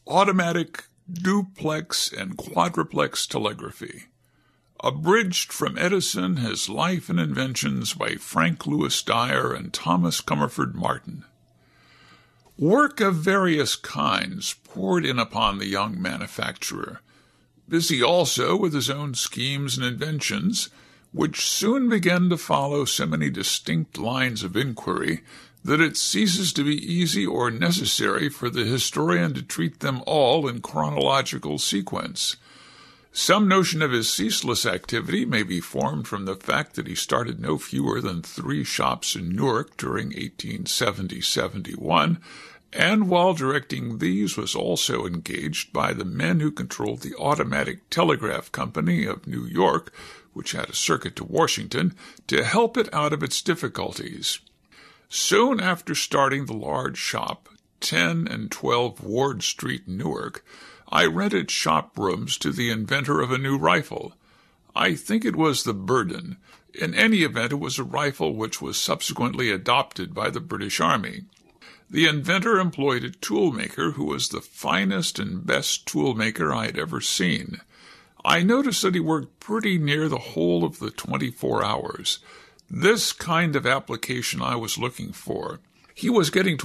Automatic Duplex and Quadruplex Telegraphy. Abridged from Edison, His Life and Inventions by Frank Lewis Dyer and Thomas Comerford Martin. Work of various kinds poured in upon the young manufacturer, busy also with his own schemes and inventions, which soon began to follow so many distinct lines of inquiry that it ceases to be easy or necessary for the historian to treat them all in chronological sequence. Some notion of his ceaseless activity may be formed from the fact that he started no fewer than 3 shops in Newark during 1870-71, and while directing these was also engaged by the men who controlled the Automatic Telegraph Company of New York, which had a circuit to Washington, to help it out of its difficulties. Soon after starting the large shop, 10 and 12 Ward Street, Newark, I rented shop rooms to the inventor of a new rifle. I think it was the Burden. In any event, it was a rifle which was subsequently adopted by the British Army. The inventor employed a toolmaker who was the finest and best toolmaker I had ever seen. I noticed that he worked pretty near the whole of the 24 hours. This kind of application I was looking for. He was getting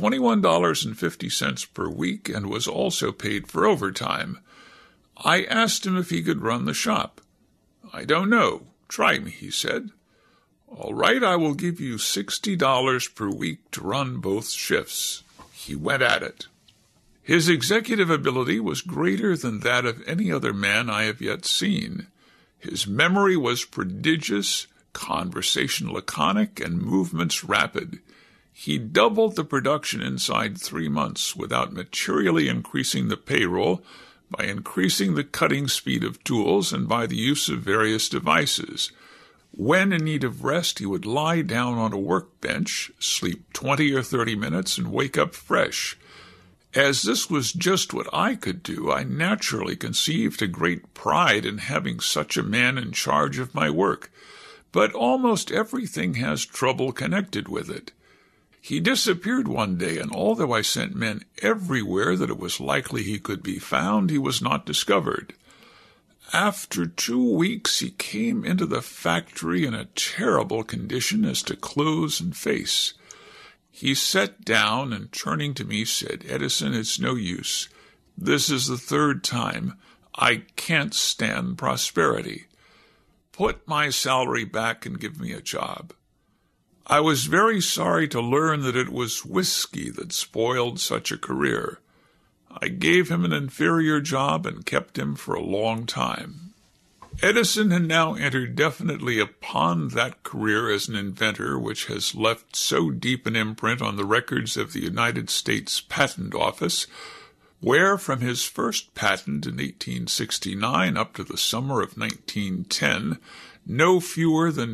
$21.50 per week and was also paid for overtime. I asked him if he could run the shop. "I don't know. Try me," he said. "All right, I will give you $60 per week to run both shifts." He went at it. His executive ability was greater than that of any other man I have yet seen. His memory was prodigious, conversation laconic, and movements rapid. He doubled the production inside 3 months without materially increasing the payroll, by increasing the cutting speed of tools and by the use of various devices. When in need of rest, he would lie down on a workbench, sleep 20 or 30 minutes, and wake up fresh. As this was just what I could do, I naturally conceived a great pride in having such a man in charge of my work. But almost everything has trouble connected with it. He disappeared one day, and although I sent men everywhere that it was likely he could be found, he was not discovered. After 2 weeks he came into the factory in a terrible condition as to clothes and face. He sat down and, turning to me, said, "Edison, it's no use. This is the 3rd time. I can't stand prosperity. Put my salary back and give me a job." I was very sorry to learn that it was whiskey that spoiled such a career. I gave him an inferior job and kept him for a long time. Edison had now entered definitely upon that career as an inventor which has left so deep an imprint on the records of the United States Patent Office, where from his first patent in 1869 up to the summer of 1910, no fewer than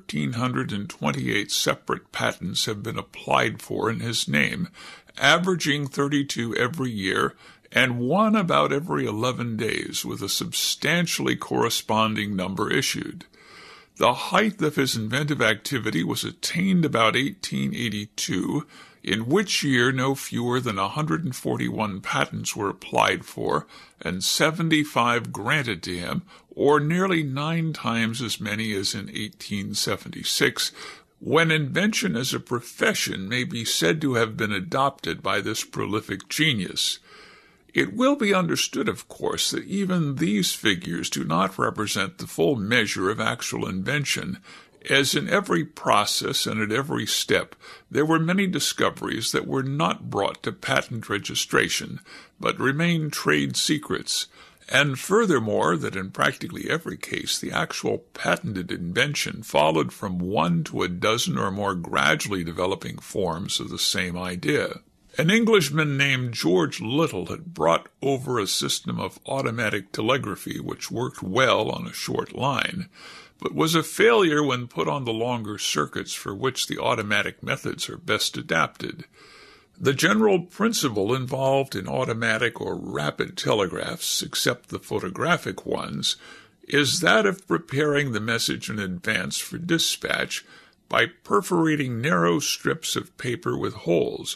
1,328 separate patents have been applied for in his name, averaging 32 every year, and 1 about every 11 days, with a substantially corresponding number issued. The height of his inventive activity was attained about 1882, in which year no fewer than 141 patents were applied for and 75 granted to him, or nearly 9 times as many as in 1876, when invention as a profession may be said to have been adopted by this prolific genius. It will be understood, of course, that even these figures do not represent the full measure of actual invention, as in every process and at every step there were many discoveries that were not brought to patent registration, but remained trade secrets, and furthermore that in practically every case the actual patented invention followed from 1 to a dozen or more gradually developing forms of the same idea. An Englishman named George Little had brought over a system of automatic telegraphy which worked well on a short line, but was a failure when put on the longer circuits for which the automatic methods are best adapted. The general principle involved in automatic or rapid telegraphs, except the photographic ones, is that of preparing the message in advance for dispatch by perforating narrow strips of paper with holes,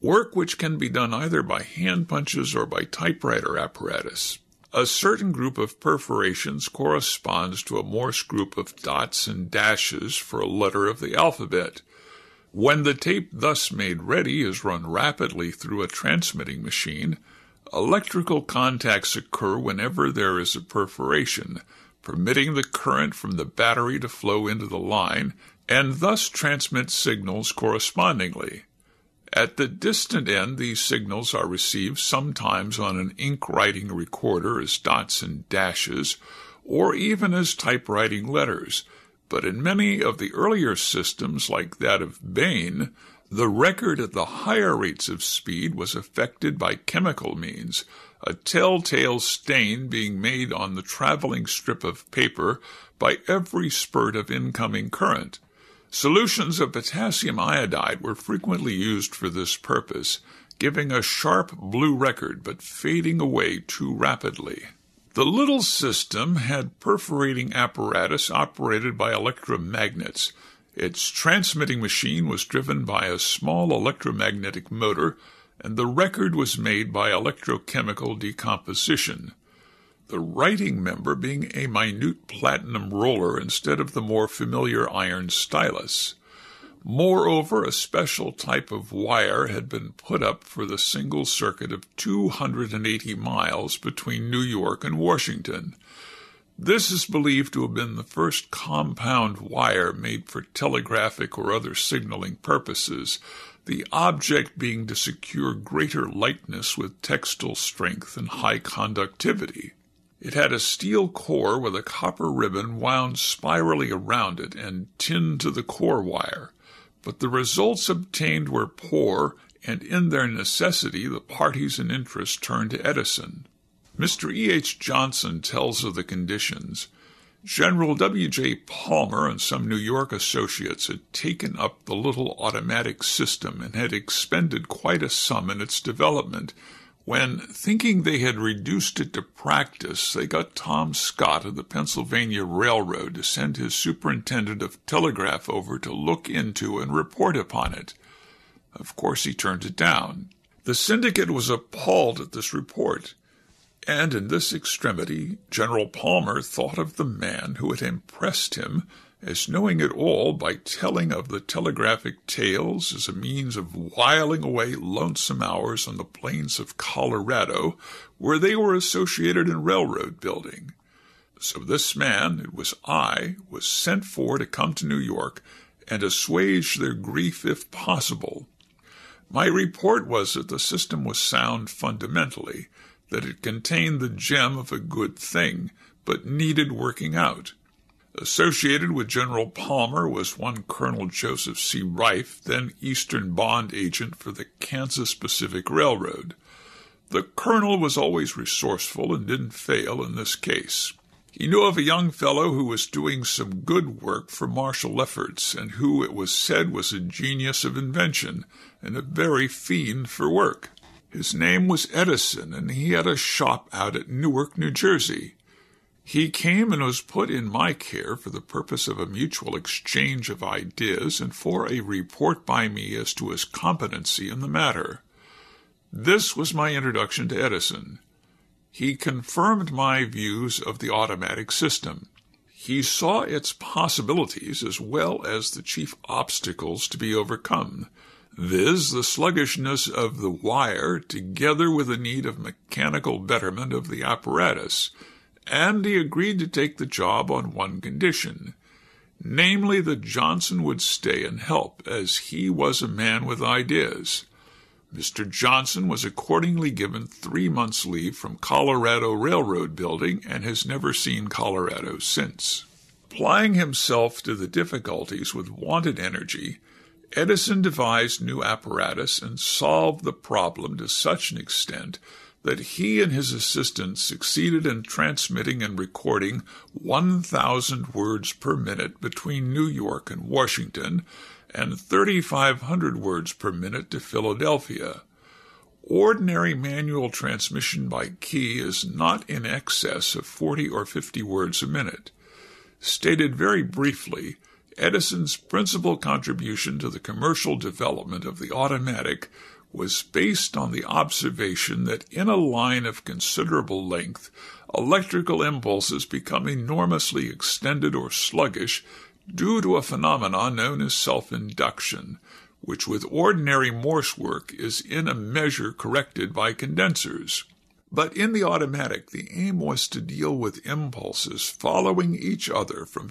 work which can be done either by hand punches or by typewriter apparatus. A certain group of perforations corresponds to a Morse group of dots and dashes for a letter of the alphabet. When the tape thus made ready is run rapidly through a transmitting machine, electrical contacts occur whenever there is a perforation, permitting the current from the battery to flow into the line, and thus transmit signals correspondingly. At the distant end, these signals are received sometimes on an ink-writing recorder as dots and dashes, or even as typewriting letters, but in many of the earlier systems, like that of Bain, the record at the higher rates of speed was affected by chemical means, a telltale stain being made on the traveling strip of paper by every spurt of incoming current. Solutions of potassium iodide were frequently used for this purpose, giving a sharp blue record but fading away too rapidly. The little system had perforating apparatus operated by electromagnets. Its transmitting machine was driven by a small electromagnetic motor, and the record was made by electrochemical decomposition, the writing member being a minute platinum roller instead of the more familiar iron stylus. Moreover, a special type of wire had been put up for the single circuit of 280 miles between New York and Washington. This is believed to have been the first compound wire made for telegraphic or other signaling purposes, the object being to secure greater lightness with textile strength and high conductivity. It had a steel core with a copper ribbon wound spirally around it and tinned to the core wire, but the results obtained were poor, and in their necessity the parties in interest turned to Edison. Mr. E.H. Johnson tells of the conditions. General W.J. Palmer and some New York associates had taken up the little automatic system and had expended quite a sum in its development, when, thinking they had reduced it to practice, they got Tom Scott of the Pennsylvania Railroad to send his superintendent of telegraph over to look into and report upon it. Of course he turned it down. The syndicate was appalled at this report, and in this extremity General Palmer thought of the man who had impressed him as knowing it all by telling of the telegraphic tales as a means of whiling away lonesome hours on the plains of Colorado, where they were associated in railroad building. So this man, it was I, was sent for to come to New York and assuage their grief if possible. My report was that the system was sound fundamentally, that it contained the gem of a good thing, but needed working out. Associated with General Palmer was one Colonel Joseph C. Rife, then Eastern bond agent for the Kansas Pacific Railroad. The colonel was always resourceful and didn't fail in this case. He knew of a young fellow who was doing some good work for Marshall Lefferts, and who, it was said, was a genius of invention and a very fiend for work. His name was Edison, and he had a shop out at Newark, New Jersey. He came and was put in my care for the purpose of a mutual exchange of ideas and for a report by me as to his competency in the matter. This was my introduction to Edison. He confirmed my views of the automatic system. He saw its possibilities as well as the chief obstacles to be overcome, viz., the sluggishness of the wire together with the need of mechanical betterment of the apparatus, and he agreed to take the job on one condition, namely that Johnson would stay and help, as he was a man with ideas. Mr. Johnson was accordingly given 3 months' leave from Colorado Railroad building and has never seen Colorado since. Applying himself to the difficulties with wonted energy, Edison devised new apparatus and solved the problem to such an extent that he and his assistants succeeded in transmitting and recording 1,000 words per minute between New York and Washington, and 3,500 words per minute to Philadelphia. Ordinary manual transmission by key is not in excess of 40 or 50 words a minute. Stated very briefly, Edison's principal contribution to the commercial development of the automatic was based on the observation that in a line of considerable length, electrical impulses become enormously extended or sluggish due to a phenomenon known as self-induction, which with ordinary Morse work is in a measure corrected by condensers. But in the automatic, the aim was to deal with impulses following each other from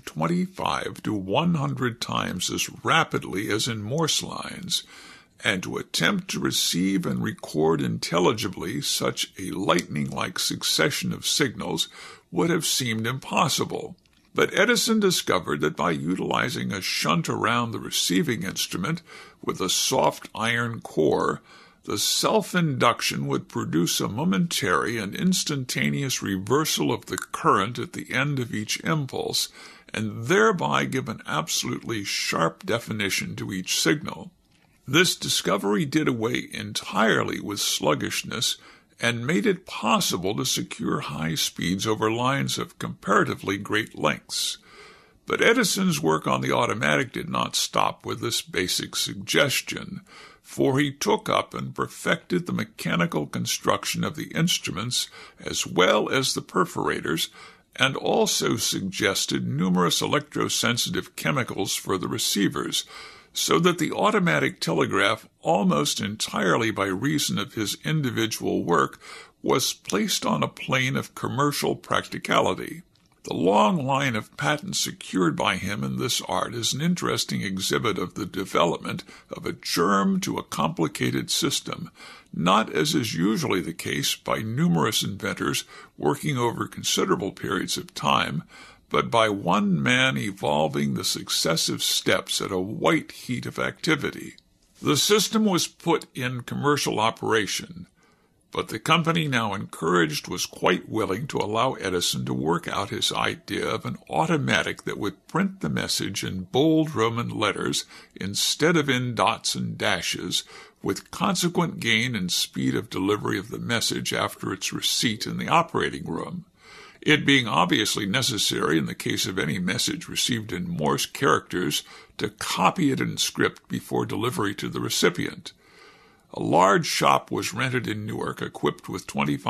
25 to 100 times as rapidly as in Morse lines, and to attempt to receive and record intelligibly such a lightning-like succession of signals would have seemed impossible. But Edison discovered that by utilizing a shunt around the receiving instrument with a soft iron core, the self-induction would produce a momentary and instantaneous reversal of the current at the end of each impulse, and thereby give an absolutely sharp definition to each signal. This discovery did away entirely with sluggishness and made it possible to secure high speeds over lines of comparatively great lengths. But Edison's work on the automatic did not stop with this basic suggestion, for he took up and perfected the mechanical construction of the instruments as well as the perforators, and also suggested numerous electrosensitive chemicals for the receivers, so that the automatic telegraph, almost entirely by reason of his individual work, was placed on a plane of commercial practicality. The long line of patents secured by him in this art is an interesting exhibit of the development of a germ to a complicated system, not, as is usually the case, by numerous inventors working over considerable periods of time, but by one man evolving the successive steps at a white heat of activity. The system was put in commercial operation, but the company now encouraged was quite willing to allow Edison to work out his idea of an automatic that would print the message in bold Roman letters instead of in dots and dashes, with consequent gain in speed of delivery of the message after its receipt in the operating room, it being obviously necessary in the case of any message received in Morse characters to copy it in script before delivery to the recipient. A large shop was rented in Newark, equipped with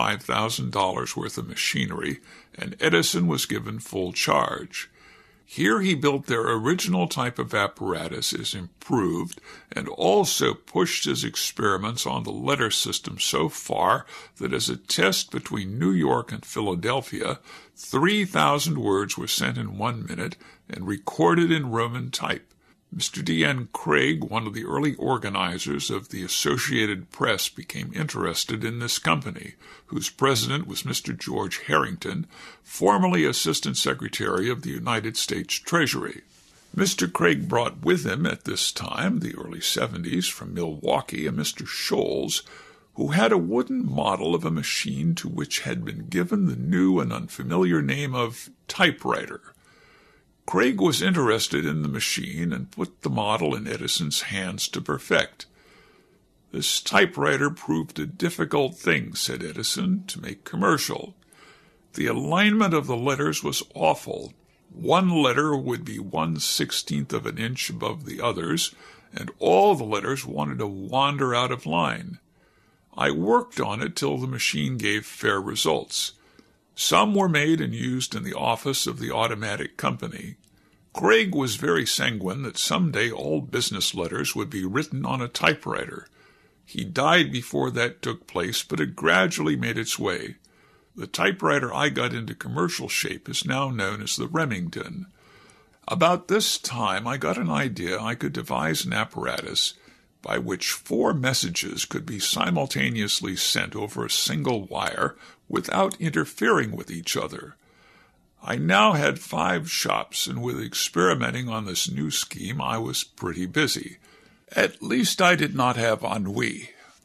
$25,000 worth of machinery, and Edison was given full charge. Here he built their original type of apparatus as improved, and also pushed his experiments on the letter system so far that as a test between New York and Philadelphia, 3,000 words were sent in 1 minute and recorded in Roman type. Mr. D.N. Craig, one of the early organizers of the Associated Press, became interested in this company, whose president was Mr. George Harrington, formerly Assistant Secretary of the United States Treasury. Mr. Craig brought with him at this time, the early 70s, from Milwaukee, a Mr. Scholes, who had a wooden model of a machine to which had been given the new and unfamiliar name of typewriter. Craig was interested in the machine and put the model in Edison's hands to perfect. This typewriter proved a difficult thing, said Edison, to make commercial. The alignment of the letters was awful. One letter would be 1/16 of an inch above the others, and all the letters wanted to wander out of line. I worked on it till the machine gave fair results. Some were made and used in the office of the automatic company. Craig was very sanguine that someday all business letters would be written on a typewriter. He died before that took place, but it gradually made its way. The typewriter I got into commercial shape is now known as the Remington. About this time I got an idea I could devise an apparatus by which 4 messages could be simultaneously sent over a single wire without interfering with each other. I now had 5 shops, and with experimenting on this new scheme I was pretty busy. At least I did not have ennui.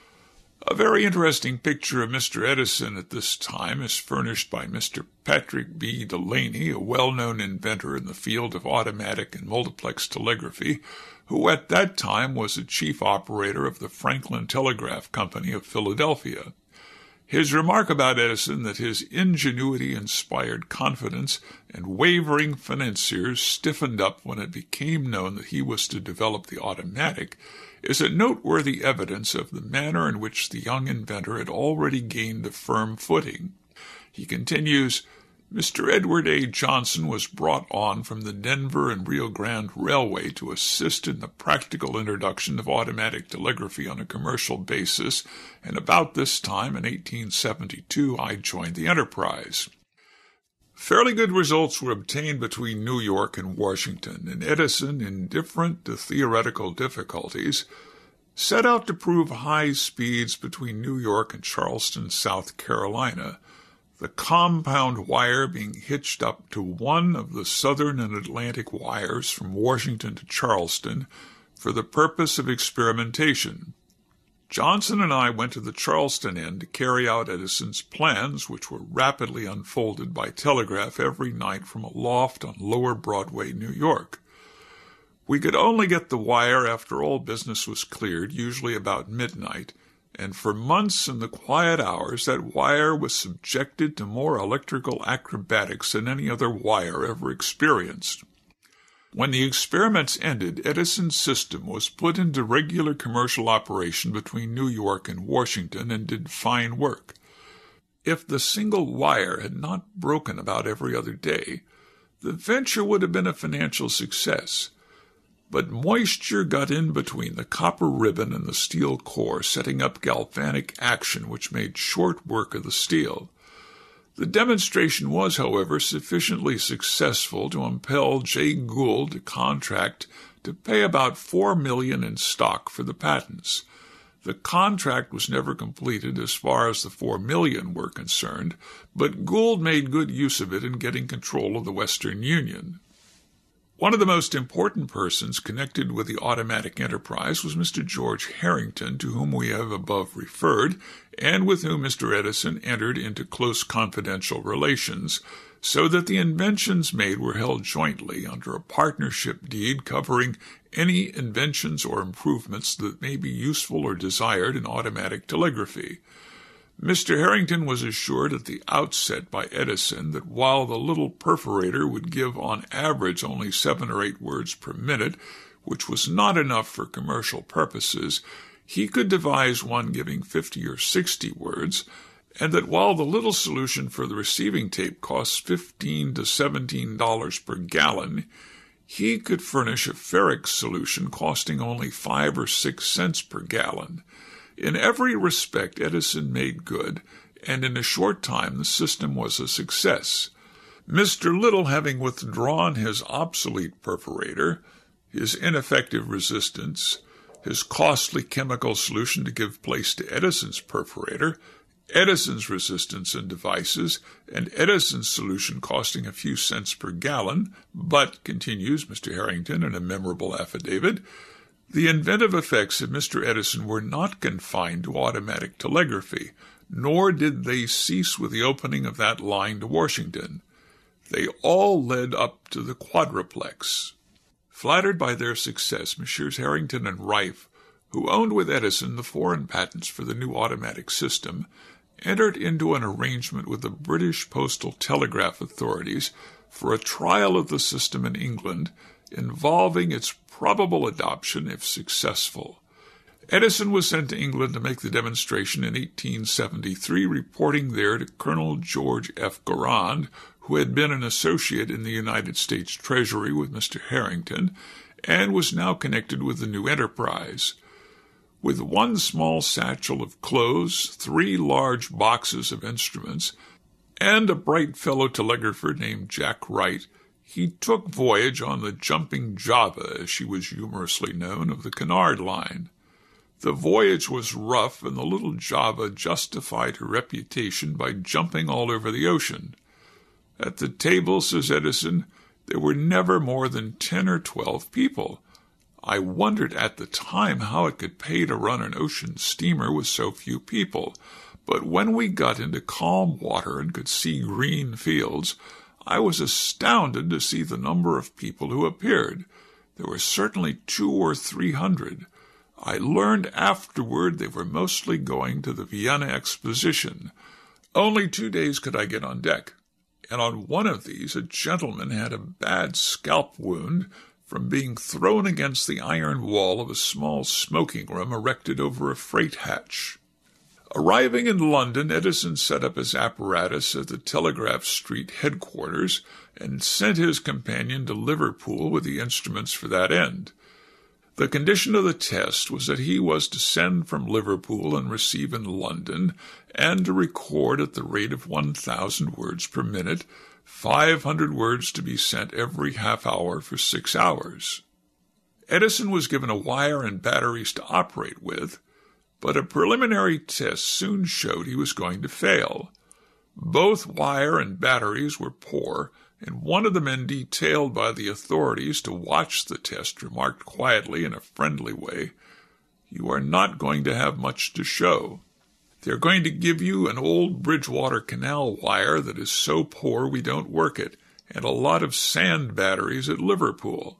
A very interesting picture of Mr. Edison at this time is furnished by Mr. Patrick B. Delaney, a well-known inventor in the field of automatic and multiplex telegraphy, who at that time was the chief operator of the Franklin Telegraph Company of Philadelphia. His remark about Edison that his ingenuity inspired confidence and wavering financiers stiffened up when it became known that he was to develop the automatic is a noteworthy evidence of the manner in which the young inventor had already gained a firm footing. He continues, Mr. Edward A. Johnson was brought on from the Denver and Rio Grande Railway to assist in the practical introduction of automatic telegraphy on a commercial basis, and about this time, in 1872, I joined the enterprise. Fairly good results were obtained between New York and Washington, and Edison, indifferent to theoretical difficulties, set out to prove high speeds between New York and Charleston, South Carolina, the compound wire being hitched up to one of the Southern and Atlantic wires from Washington to Charleston for the purpose of experimentation. Johnson and I went to the Charleston end to carry out Edison's plans, which were rapidly unfolded by telegraph every night from a loft on Lower Broadway, New York. We could only get the wire after all business was cleared, usually about midnight, and for months in the quiet hours that wire was subjected to more electrical acrobatics than any other wire ever experienced. When the experiments ended, Edison's system was put into regular commercial operation between New York and Washington and did fine work. If the single wire had not broken about every other day, the venture would have been a financial success. But moisture got in between the copper ribbon and the steel core, setting up galvanic action which made short work of the steel. The demonstration was, however, sufficiently successful to impel Jay Gould to contract to pay about $4 million in stock for the patents. The contract was never completed as far as the $4 million were concerned, but Gould made good use of it in getting control of the Western Union. One of the most important persons connected with the automatic enterprise was Mr. George Harrington, to whom we have above referred, and with whom Mr. Edison entered into close confidential relations, so that the inventions made were held jointly under a partnership deed covering any inventions or improvements that may be useful or desired in automatic telegraphy. Mr. Harrington was assured at the outset by Edison that while the little perforator would give on average only 7 or 8 words per minute, which was not enough for commercial purposes, he could devise one giving 50 or 60 words, and that while the little solution for the receiving tape costs $15 to $17 per gallon, he could furnish a ferric solution costing only 5 or 6 cents per gallon. In every respect, Edison made good, and in a short time the system was a success. Mr. Little having withdrawn his obsolete perforator, his ineffective resistance, his costly chemical solution to give place to Edison's perforator, Edison's resistance and devices, and Edison's solution costing a few cents per gallon, but, continues Mr. Harrington in a memorable affidavit, the inventive effects of Mr. Edison were not confined to automatic telegraphy, nor did they cease with the opening of that line to Washington. They all led up to the quadruplex. Flattered by their success, Messrs. Harrington and Rife, who owned with Edison the foreign patents for the new automatic system, entered into an arrangement with the British Postal Telegraph authorities for a trial of the system in England, involving its probable adoption if successful. Edison was sent to England to make the demonstration in 1873, reporting there to Colonel George F. Garand, who had been an associate in the United States Treasury with Mr. Harrington, and was now connected with the new enterprise. With one small satchel of clothes, 3 large boxes of instruments, and a bright fellow telegrapher named Jack Wright, he took voyage on the Jumping Java, as she was humorously known, of the Cunard Line. The voyage was rough, and the little Java justified her reputation by jumping all over the ocean. At the table, says Edison, there were never more than 10 or 12 people. I wondered at the time how it could pay to run an ocean steamer with so few people, but when we got into calm water and could see green fields, I was astounded to see the number of people who appeared. There were certainly 200 or 300. I learned afterward they were mostly going to the Vienna Exposition. Only 2 days could I get on deck, and on one of these a gentleman had a bad scalp wound from being thrown against the iron wall of a small smoking room erected over a freight hatch. Arriving in London, Edison set up his apparatus at the Telegraph Street headquarters and sent his companion to Liverpool with the instruments for that end. The condition of the test was that he was to send from Liverpool and receive in London, and to record at the rate of 1,000 words per minute, 500 words to be sent every half hour for 6 hours. Edison was given a wire and batteries to operate with, but a preliminary test soon showed he was going to fail. Both wire and batteries were poor, and one of the men detailed by the authorities to watch the test remarked quietly in a friendly way, "You are not going to have much to show. They're going to give you an old Bridgewater Canal wire that is so poor we don't work it, and a lot of sand batteries at Liverpool."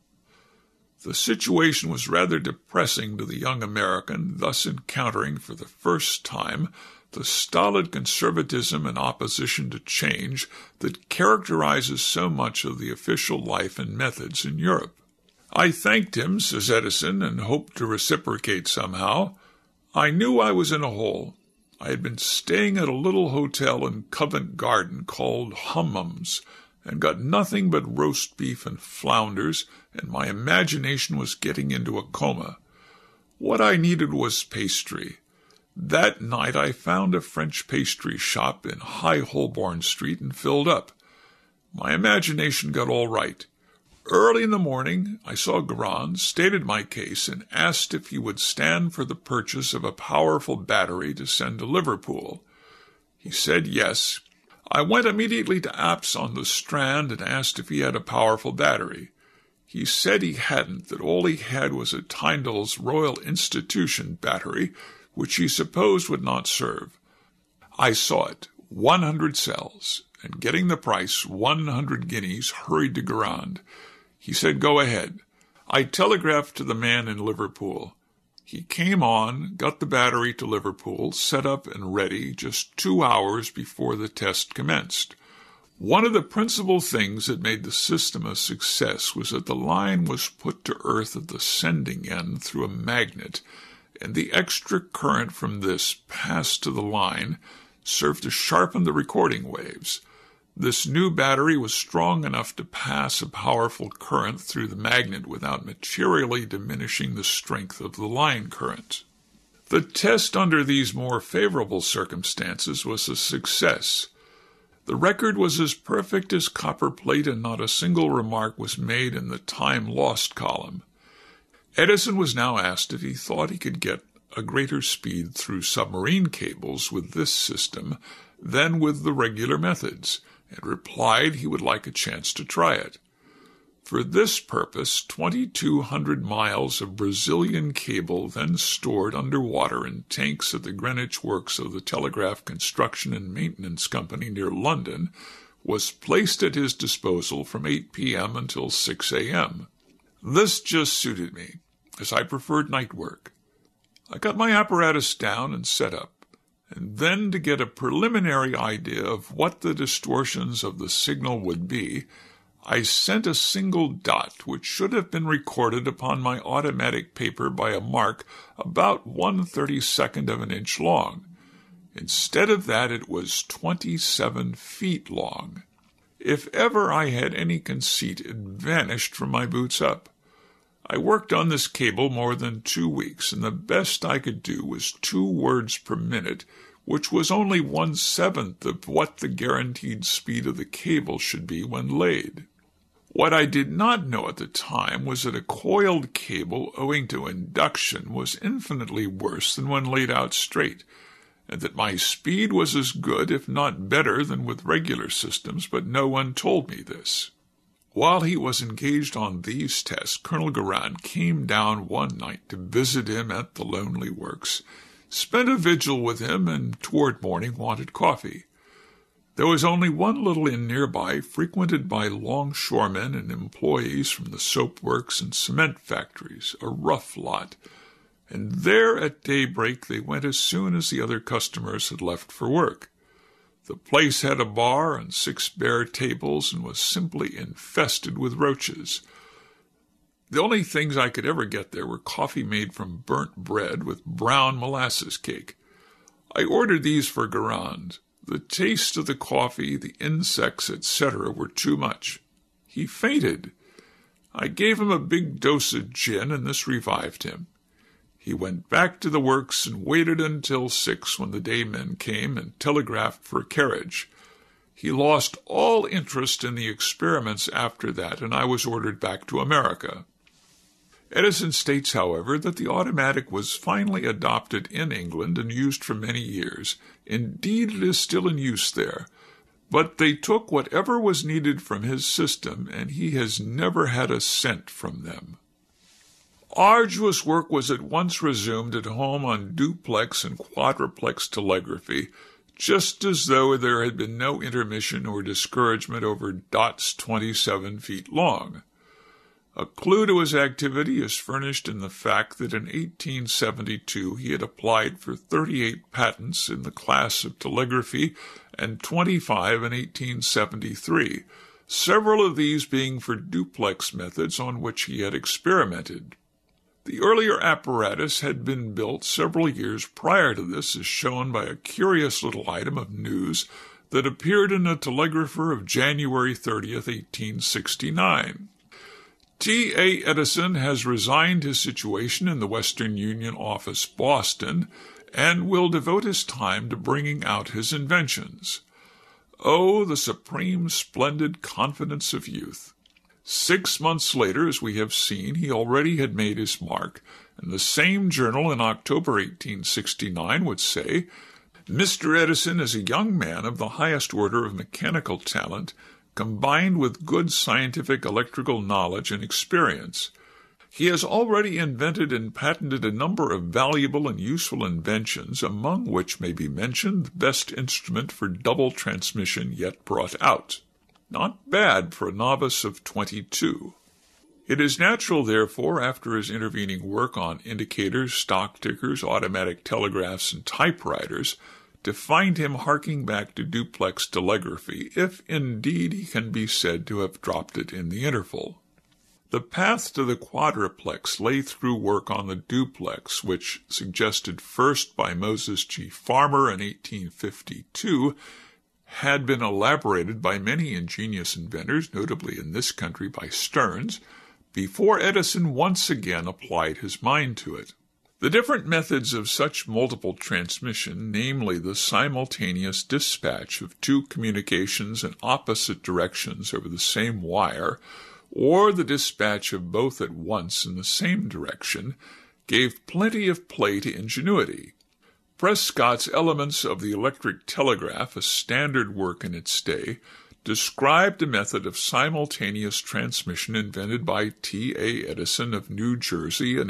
The situation was rather depressing to the young American, thus encountering for the first time the stolid conservatism and opposition to change that characterizes so much of the official life and methods in Europe. "I thanked him," says Edison, "and hoped to reciprocate somehow. I knew I was in a hole. I had been staying at a little hotel in Covent Garden called Hummums, and got nothing but roast beef and flounders, and my imagination was getting into a coma. What I needed was pastry. That night I found a French pastry shop in High Holborn Street and filled up. My imagination got all right. Early in the morning I saw Garand, stated my case, and asked if he would stand for the purchase of a powerful battery to send to Liverpool. He said yes. I went immediately to Apps on the Strand and asked if he had a powerful battery. He said he hadn't, that all he had was a Tyndall's Royal Institution battery, which he supposed would not serve. I saw it, 100 cells, and getting the price, 100 guineas, hurried to Garand. He said, "Go ahead." I telegraphed to the man in Liverpool. He came on, got the battery to Liverpool, set up and ready just 2 hours before the test commenced. One of the principal things that made the system a success was that the line was put to earth at the sending end through a magnet, and the extra current from this passed to the line served to sharpen the recording waves. This new battery was strong enough to pass a powerful current through the magnet without materially diminishing the strength of the line current. The test under these more favorable circumstances was a success. The record was as perfect as copperplate, and not a single remark was made in the time lost column. Edison was now asked if he thought he could get a greater speed through submarine cables with this system than with the regular methods, and replied he would like a chance to try it. For this purpose, 2,200 miles of Brazilian cable, then stored under water in tanks at the Greenwich Works of the Telegraph Construction and Maintenance Company near London, was placed at his disposal from 8 p.m. until 6 a.m. This just suited me, as I preferred night work. I got my apparatus down and set up, and then to get a preliminary idea of what the distortions of the signal would be, I sent a single dot which should have been recorded upon my automatic paper by a mark about 1/32 of an inch long. Instead of that, it was 27 feet long. If ever I had any conceit, it vanished from my boots up. I worked on this cable more than 2 weeks, and the best I could do was 2 words per minute, which was only 1/7 of what the guaranteed speed of the cable should be when laid. What I did not know at the time was that a coiled cable, owing to induction, was infinitely worse than when laid out straight, and that my speed was as good, if not better, than with regular systems, but no one told me this. While he was engaged on these tests, Colonel Garand came down one night to visit him at the Lonely Works, spent a vigil with him, and toward morning wanted coffee. There was only one little inn nearby, frequented by longshoremen and employees from the soap works and cement factories, a rough lot. and there at daybreak they went as soon as the other customers had left for work. The place had a bar and 6 bare tables and was simply infested with roaches. The only things I could ever get there were coffee made from burnt bread with brown molasses cake. I ordered these for Garand. The taste of the coffee, the insects, etc., were too much. He fainted. I gave him a big dose of gin, and this revived him. He went back to the works and waited until 6 when the daymen came and telegraphed for a carriage. He lost all interest in the experiments after that, and I was ordered back to America. Edison states, however, that the automatic was finally adopted in England and used for many years. Indeed, it is still in use there. But they took whatever was needed from his system, and he has never had a cent from them. Arduous work was at once resumed at home on duplex and quadruplex telegraphy, just as though there had been no intermission or discouragement over dots 27 feet long. A clue to his activity is furnished in the fact that in 1872 he had applied for 38 patents in the class of telegraphy and 25 in 1873, several of these being for duplex methods on which he had experimented. The earlier apparatus had been built several years prior to this, as shown by a curious little item of news that appeared in a Telegrapher of January 30th, 1869. T.A. Edison has resigned his situation in the Western Union Office, Boston, and will devote his time to bringing out his inventions. Oh, the supreme splendid confidence of youth! 6 months later, as we have seen, he already had made his mark, and the same journal in October 1869 would say, "Mr. Edison is a young man of the highest order of mechanical talent, combined with good scientific electrical knowledge and experience. He has already invented and patented a number of valuable and useful inventions, among which may be mentioned the best instrument for double transmission yet brought out. Not bad for a novice of 22. It is natural, therefore, after his intervening work on indicators, stock tickers, automatic telegraphs, and typewriters, to find him harking back to duplex telegraphy, if indeed he can be said to have dropped it in the interval. The path to the quadruplex lay through work on the duplex, which, suggested first by Moses G. Farmer in 1852, had been elaborated by many ingenious inventors, notably in this country by Stearns, before Edison once again applied his mind to it. The different methods of such multiple transmission, namely the simultaneous dispatch of 2 communications in opposite directions over the same wire, or the dispatch of both at once in the same direction, gave plenty of play to ingenuity. Prescott's Elements of the Electric Telegraph, a standard work in its day, described a method of simultaneous transmission invented by T.A. Edison of New Jersey in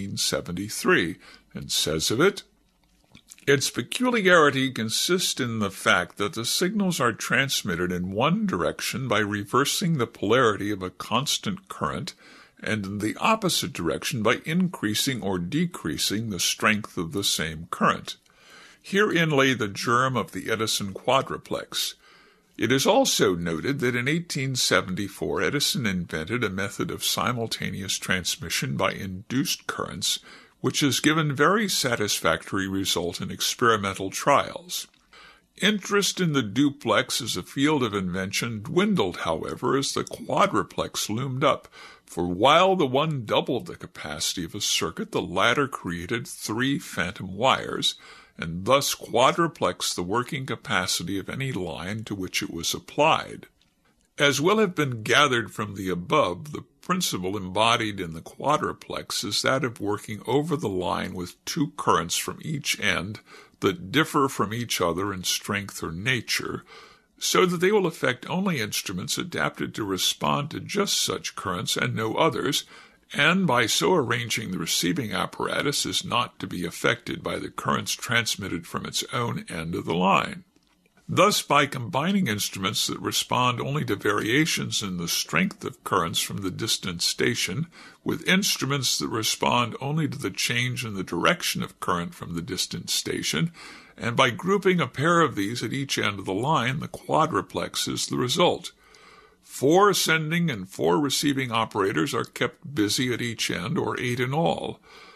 1873, and says of it, "Its peculiarity consists in the fact that the signals are transmitted in one direction by reversing the polarity of a constant current, and in the opposite direction by increasing or decreasing the strength of the same current. Herein lay the germ of the Edison quadruplex. It is also noted that in 1874 Edison invented a method of simultaneous transmission by induced currents, which has given very satisfactory result in experimental trials. Interest in the duplex as a field of invention dwindled, however, as the quadruplex loomed up, for while the one doubled the capacity of a circuit, the latter created 3 phantom wires, and thus quadruplexed the working capacity of any line to which it was applied. As will have been gathered from the above, the principle embodied in the quadruplex is that of working over the line with 2 currents from each end that differ from each other in strength or nature, so that they will affect only instruments adapted to respond to just such currents and no others, and by so arranging the receiving apparatus as not to be affected by the currents transmitted from its own end of the line. Thus, by combining instruments that respond only to variations in the strength of currents from the distant station with instruments that respond only to the change in the direction of current from the distant station, and by grouping a pair of these at each end of the line, the quadruplex is the result. 4 sending and 4 receiving operators are kept busy at each end, or 8 in all.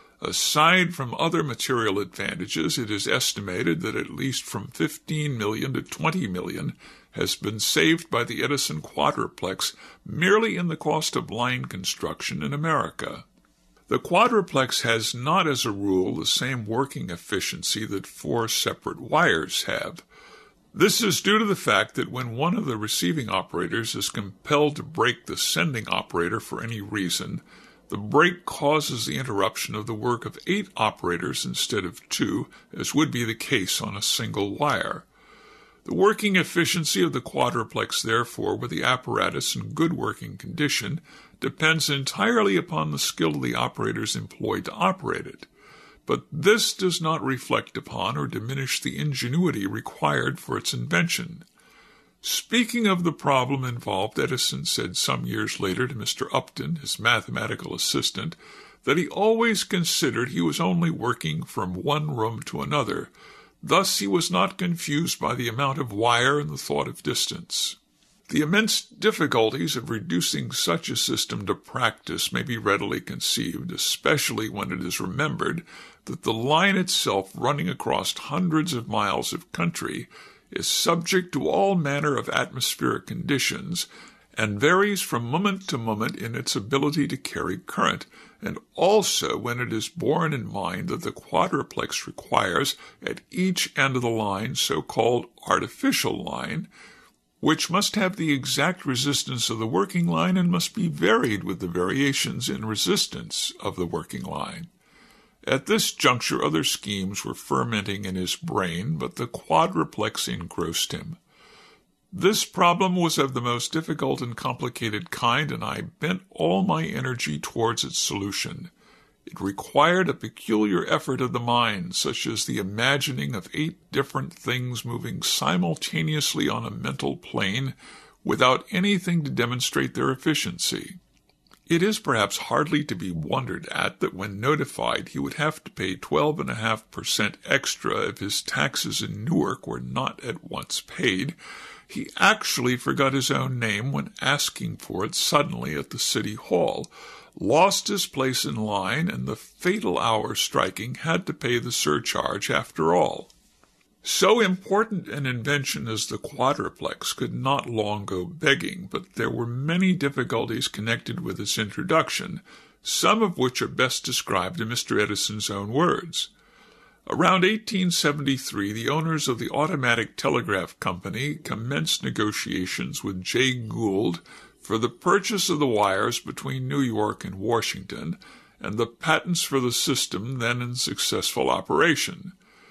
Aside from other material advantages, it is estimated that at least from 15 million to 20 million has been saved by the Edison quadruplex merely in the cost of line construction in America. The quadruplex has not as a rule the same working efficiency that 4 separate wires have. This is due to the fact that when one of the receiving operators is compelled to break the sending operator for any reason, the break causes the interruption of the work of 8 operators instead of 2, as would be the case on a single wire. The working efficiency of the quadruplex, therefore, with the apparatus in good working condition, depends entirely upon the skill of the operators employed to operate it. But this does not reflect upon or diminish the ingenuity required for its invention. Speaking of the problem involved, Edison said some years later to Mr. Upton, his mathematical assistant, that he always considered he was only working from one room to another. Thus he was not confused by the amount of wire and the thought of distance. The immense difficulties of reducing such a system to practice may be readily conceived, especially when it is remembered that the line itself, running across hundreds of miles of country, is subject to all manner of atmospheric conditions, and varies from moment to moment in its ability to carry current, and also when it is borne in mind that the quadruplex requires at each end of the line so-called artificial line, which must have the exact resistance of the working line and must be varied with the variations in resistance of the working line. At this juncture other schemes were fermenting in his brain, but the quadruplex engrossed him. This problem was of the most difficult and complicated kind, and I bent all my energy towards its solution. It required a peculiar effort of the mind, such as the imagining of 8 different things moving simultaneously on a mental plane without anything to demonstrate their efficiency. It is perhaps hardly to be wondered at that when notified he would have to pay 12.5% extra if his taxes in Newark were not at once paid, he actually forgot his own name when asking for it suddenly at the City Hall, lost his place in line, and the fatal hour striking had to pay the surcharge after all. So important an invention as the quadruplex could not long go begging, but there were many difficulties connected with its introduction, some of which are best described in Mr. Edison's own words. Around 1873, the owners of the Automatic Telegraph Company commenced negotiations with Jay Gould for the purchase of the wires between New York and Washington, and the patents for the system then in successful operation.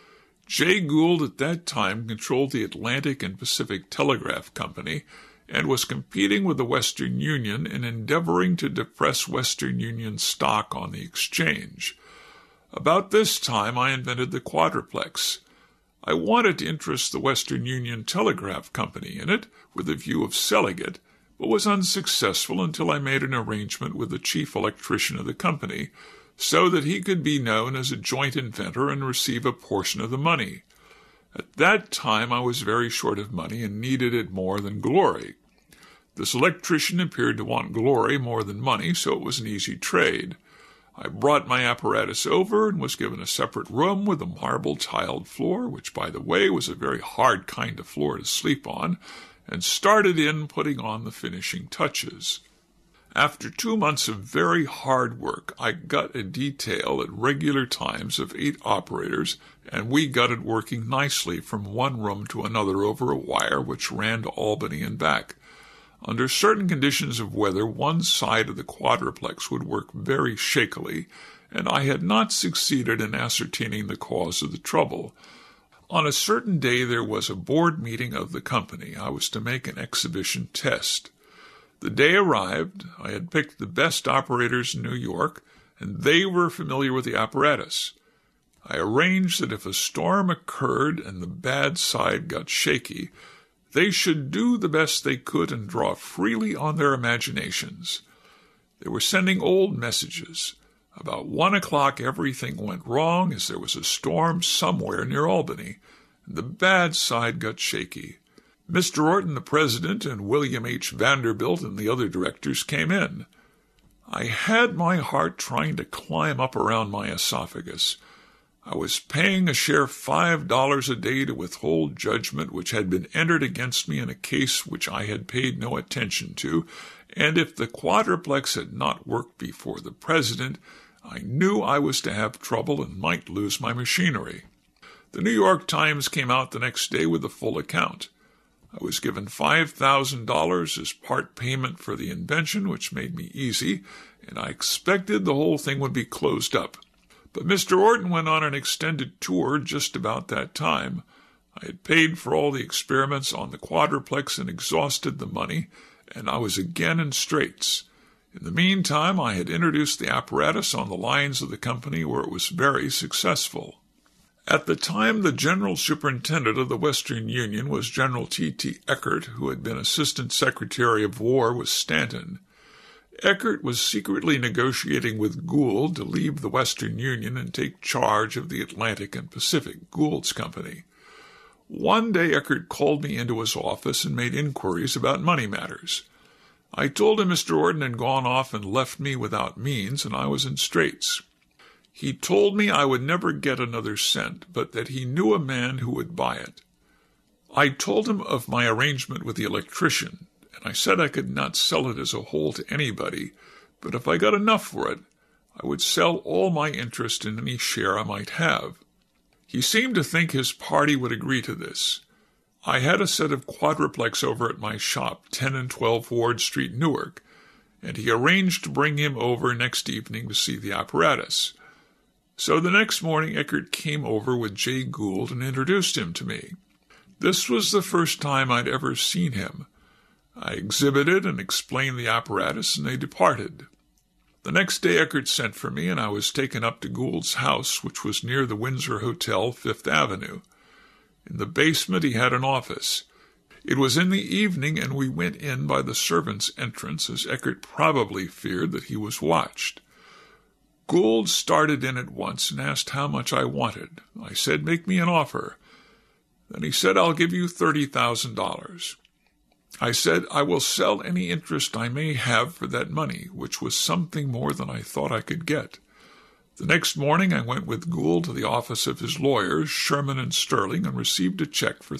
Jay Gould at that time controlled the Atlantic and Pacific Telegraph Company and was competing with the Western Union in endeavoring to depress Western Union stock on the exchange. About this time I invented the quadruplex. I wanted to interest the Western Union Telegraph Company in it with a view of selling it, but was unsuccessful until I made an arrangement with the chief electrician of the company, so that he could be known as a joint inventor and receive a portion of the money. At that time I was very short of money and needed it more than glory. This electrician appeared to want glory more than money, so it was an easy trade. I brought my apparatus over and was given a separate room with a marble-tiled floor, which, by the way, was a very hard kind of floor to sleep on, and started in putting on the finishing touches. After 2 months of very hard work, I got a detail at regular times of 8 operators, and we got it working nicely from one room to another over a wire which ran to Albany and back. Under certain conditions of weather, one side of the quadruplex would work very shakily, and I had not succeeded in ascertaining the cause of the trouble. On a certain day there was a board meeting of the company. I was to make an exhibition test. The day arrived. I had picked the best operators in New York, and they were familiar with the apparatus. I arranged that if a storm occurred and the bad side got shaky, they should do the best they could and draw freely on their imaginations. They were sending old messages. About 1 o'clock everything went wrong as there was a storm somewhere near Albany, and the bad side got shaky. Mr. Orton, the president, and William H. Vanderbilt and the other directors came in. I had my heart trying to climb up around my esophagus. I was paying a share $5 a day to withhold judgment which had been entered against me in a case which I had paid no attention to, and if the quadruplex had not worked before the president, I knew I was to have trouble and might lose my machinery. The New York Times came out the next day with a full account. I was given $5,000 as part payment for the invention, which made me easy, and I expected the whole thing would be closed up. But Mr. Orton went on an extended tour just about that time. I had paid for all the experiments on the quadruplex and exhausted the money, and I was again in straits. In the meantime, I had introduced the apparatus on the lines of the company where it was very successful. At the time, the General Superintendent of the Western Union was General T.T. Eckert, who had been Assistant Secretary of War with Stanton. Eckert was secretly negotiating with Gould to leave the Western Union and take charge of the Atlantic and Pacific, Gould's company. One day Eckert called me into his office and made inquiries about money matters. I told him Mr. Orton had gone off and left me without means, and I was in straits. He told me I would never get another cent, but that he knew a man who would buy it. I told him of my arrangement with the electrician, and I said I could not sell it as a whole to anybody, but if I got enough for it, I would sell all my interest in any share I might have. He seemed to think his party would agree to this. I had a set of quadruplex over at my shop, 10 and 12 Ward Street, Newark, and he arranged to bring him over next evening to see the apparatus. So the next morning Eckert came over with Jay Gould and introduced him to me. This was the first time I'd ever seen him. I exhibited and explained the apparatus, and they departed. The next day Eckert sent for me, and I was taken up to Gould's house, which was near the Windsor Hotel, Fifth Avenue. In the basement he had an office. It was in the evening, and we went in by the servants' entrance, as Eckert probably feared that he was watched. Gould started in at once and asked how much I wanted. I said, "Make me an offer." Then he said, "I'll give you $30,000. I said, "I will sell any interest I may have for that money," which was something more than I thought I could get. The next morning I went with Gould to the office of his lawyers, Sherman and Sterling, and received a check for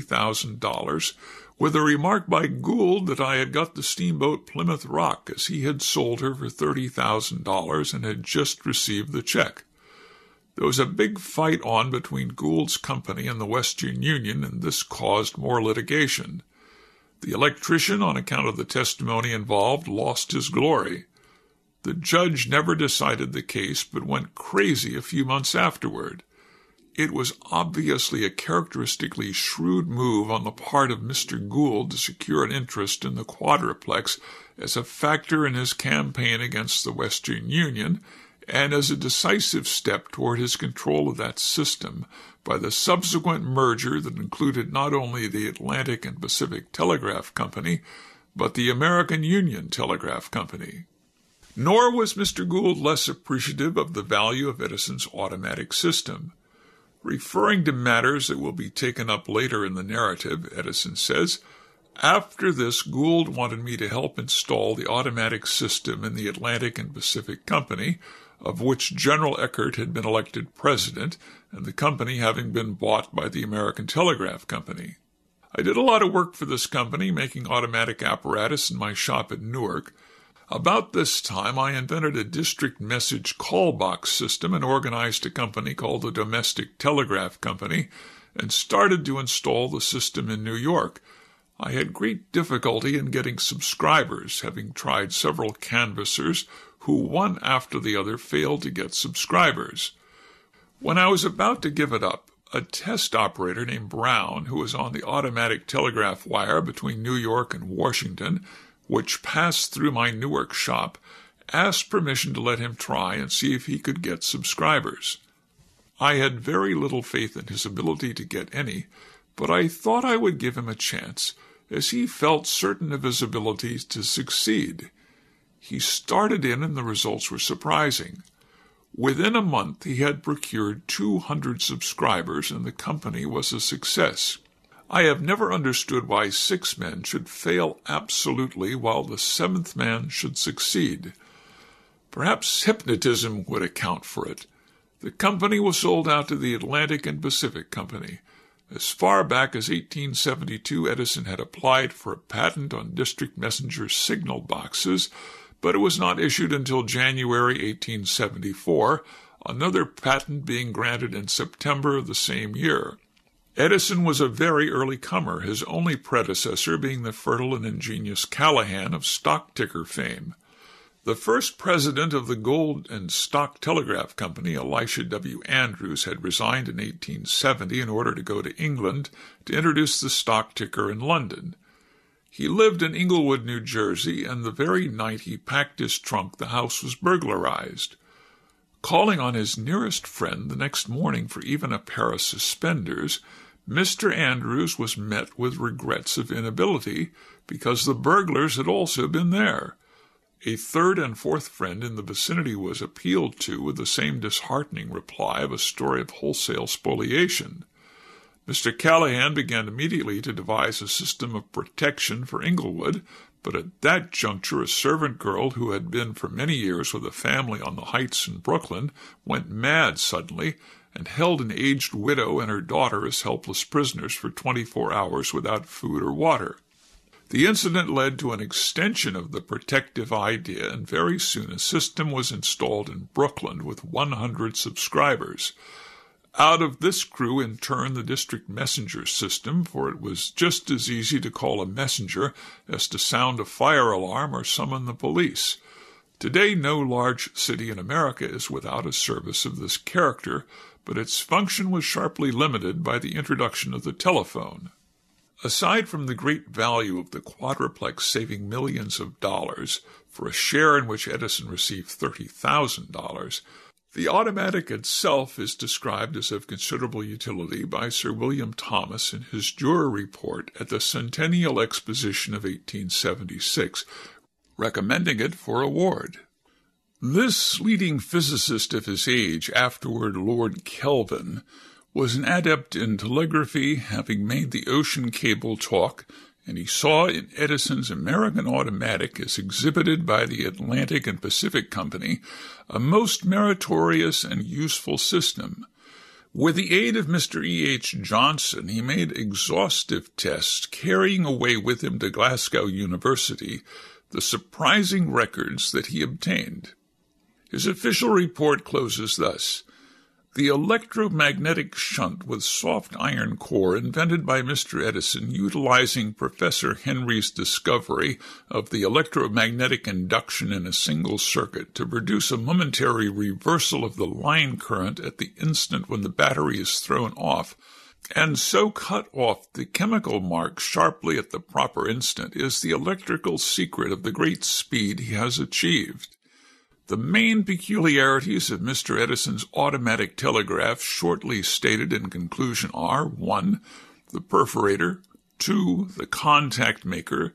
$30,000, with a remark by Gould that I had got the steamboat Plymouth Rock, as he had sold her for $30,000 and had just received the check. There was a big fight on between Gould's company and the Western Union, and this caused more litigation. The electrician, on account of the testimony involved, lost his glory. The judge never decided the case, but went crazy a few months afterward. It was obviously a characteristically shrewd move on the part of Mr. Gould to secure an interest in the quadruplex as a factor in his campaign against the Western Union, and as a decisive step toward his control of that system by the subsequent merger that included not only the Atlantic and Pacific Telegraph Company, but the American Union Telegraph Company. Nor was Mr. Gould less appreciative of the value of Edison's automatic system. Referring to matters that will be taken up later in the narrative, Edison says, "After this, Gould wanted me to help install the automatic system in the Atlantic and Pacific Company, of which General Eckert had been elected president, and the company having been bought by the American Telegraph Company. I did a lot of work for this company, making automatic apparatus in my shop at Newark. About this time I invented a district message call box system and organized a company called the Domestic Telegraph Company and started to install the system in New York. I had great difficulty in getting subscribers, having tried several canvassers who one after the other failed to get subscribers. When I was about to give it up, a test operator named Brown, who was on the automatic telegraph wire between New York and Washington, which passed through my Newark shop, asked permission to let him try and see if he could get subscribers. I had very little faith in his ability to get any, but I thought I would give him a chance, as he felt certain of his abilities to succeed. He started in, and the results were surprising. Within a month he had procured 200 subscribers, and the company was a success. I have never understood why 6 men should fail absolutely while the 7th man should succeed. Perhaps hypnotism would account for it. The company was sold out to the Atlantic and Pacific Company. As far back as 1872, Edison had applied for a patent on district messenger signal boxes, but it was not issued until January 1874, another patent being granted in September of the same year. Edison was a very early comer, his only predecessor being the fertile and ingenious Callahan of stock ticker fame. The first president of the Gold and Stock Telegraph Company, Elisha W. Andrews, had resigned in 1870 in order to go to England to introduce the stock ticker in London. He lived in Englewood, New Jersey, and the very night he packed his trunk, the house was burglarized. Calling on his nearest friend the next morning for even a pair of suspenders, Mr. Andrews was met with regrets of inability because the burglars had also been there. A third and fourth friend in the vicinity was appealed to with the same disheartening reply of a story of wholesale spoliation. Mr. Callahan began immediately to devise a system of protection for Englewood, but at that juncture a servant girl who had been for many years with a family on the Heights in Brooklyn went mad suddenly and held an aged widow and her daughter as helpless prisoners for 24 hours without food or water. The incident led to an extension of the protective idea, and very soon a system was installed in Brooklyn with 100 subscribers. Out of this grew in turn the district messenger system, for it was just as easy to call a messenger as to sound a fire alarm or summon the police. Today no large city in America is without a service of this character, but its function was sharply limited by the introduction of the telephone. Aside from the great value of the quadruplex saving millions of dollars, for a share in which Edison received $30,000, the automatic itself is described as of considerable utility by Sir William Thomas in his Dürer report at the Centennial Exposition of 1876, recommending it for award. This leading physicist of his age, afterward Lord Kelvin, was an adept in telegraphy, having made the ocean cable talk, and he saw in Edison's American automatic, as exhibited by the Atlantic and Pacific Company, a most meritorious and useful system. With the aid of Mr. E.H. Johnson, he made exhaustive tests, carrying away with him to Glasgow University the surprising records that he obtained. His official report closes thus: "The electromagnetic shunt with soft iron core invented by Mr. Edison, utilizing Professor Henry's discovery of the electromagnetic induction in a single circuit to produce a momentary reversal of the line current at the instant when the battery is thrown off, and so cut off the chemical mark sharply at the proper instant, is the electrical secret of the great speed he has achieved. The main peculiarities of Mr. Edison's automatic telegraph, shortly stated in conclusion, are 1. The perforator, 2. The contact maker,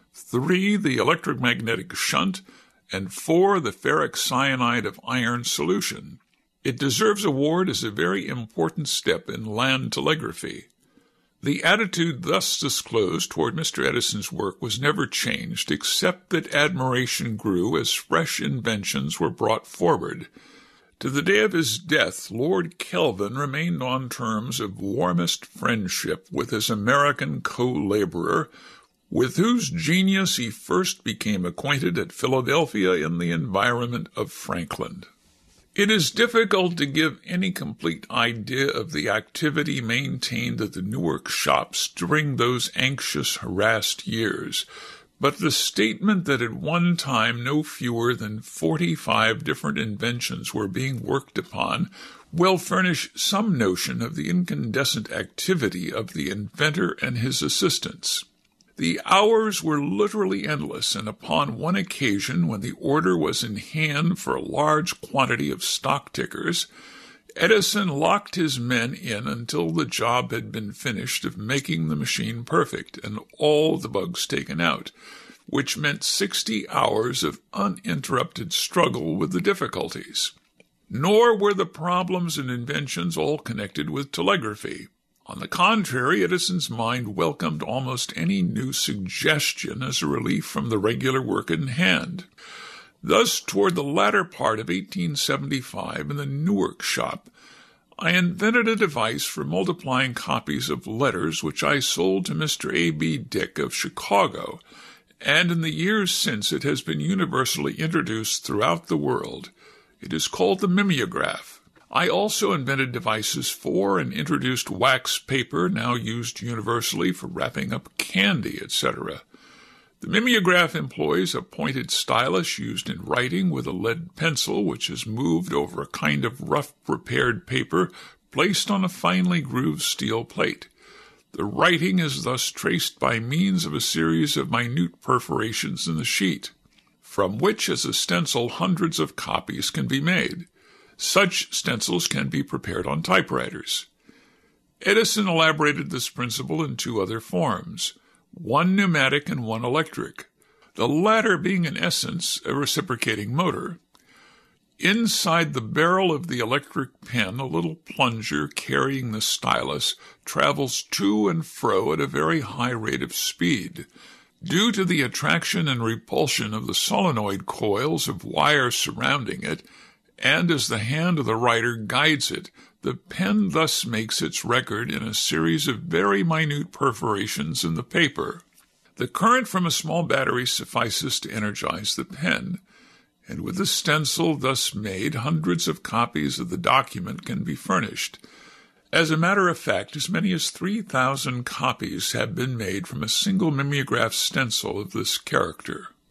3. The electromagnetic shunt, and 4. The ferric cyanide of iron solution. It deserves award as a very important step in land telegraphy. The attitude thus disclosed toward Mr. Edison's work was never changed, except that admiration grew as fresh inventions were brought forward. To the day of his death, Lord Kelvin remained on terms of warmest friendship with his American co-laborer, with whose genius he first became acquainted at Philadelphia in the environment of Franklin. It is difficult to give any complete idea of the activity maintained at the Newark shops during those anxious, harassed years, but the statement that at one time no fewer than 45 different inventions were being worked upon will furnish some notion of the incandescent activity of the inventor and his assistants. The hours were literally endless, and upon one occasion, when the order was in hand for a large quantity of stock tickers, Edison locked his men in until the job had been finished of making the machine perfect and all the bugs taken out, which meant 60 hours of uninterrupted struggle with the difficulties. Nor were the problems and inventions all connected with telegraphy. On the contrary, Edison's mind welcomed almost any new suggestion as a relief from the regular work in hand. Thus, toward the latter part of 1875, in the Newark shop, I invented a device for multiplying copies of letters which I sold to Mr. A.B. Dick of Chicago, and in the years since it has been universally introduced throughout the world. It is called the mimeograph. I also invented devices for and introduced wax paper, now used universally for wrapping up candy, etc. The mimeograph employs a pointed stylus used in writing with a lead pencil which is moved over a kind of rough prepared paper placed on a finely grooved steel plate. The writing is thus traced by means of a series of minute perforations in the sheet, from which as a stencil hundreds of copies can be made. Such stencils can be prepared on typewriters. Edison elaborated this principle in two other forms, one pneumatic and one electric, the latter being in essence a reciprocating motor. Inside the barrel of the electric pen, a little plunger carrying the stylus travels to and fro at a very high rate of speed. Due to the attraction and repulsion of the solenoid coils of wire surrounding it, and as the hand of the writer guides it, the pen thus makes its record in a series of very minute perforations in the paper. The current from a small battery suffices to energize the pen, and with the stencil thus made, hundreds of copies of the document can be furnished. As a matter of fact, as many as 3,000 copies have been made from a single mimeograph stencil of this character.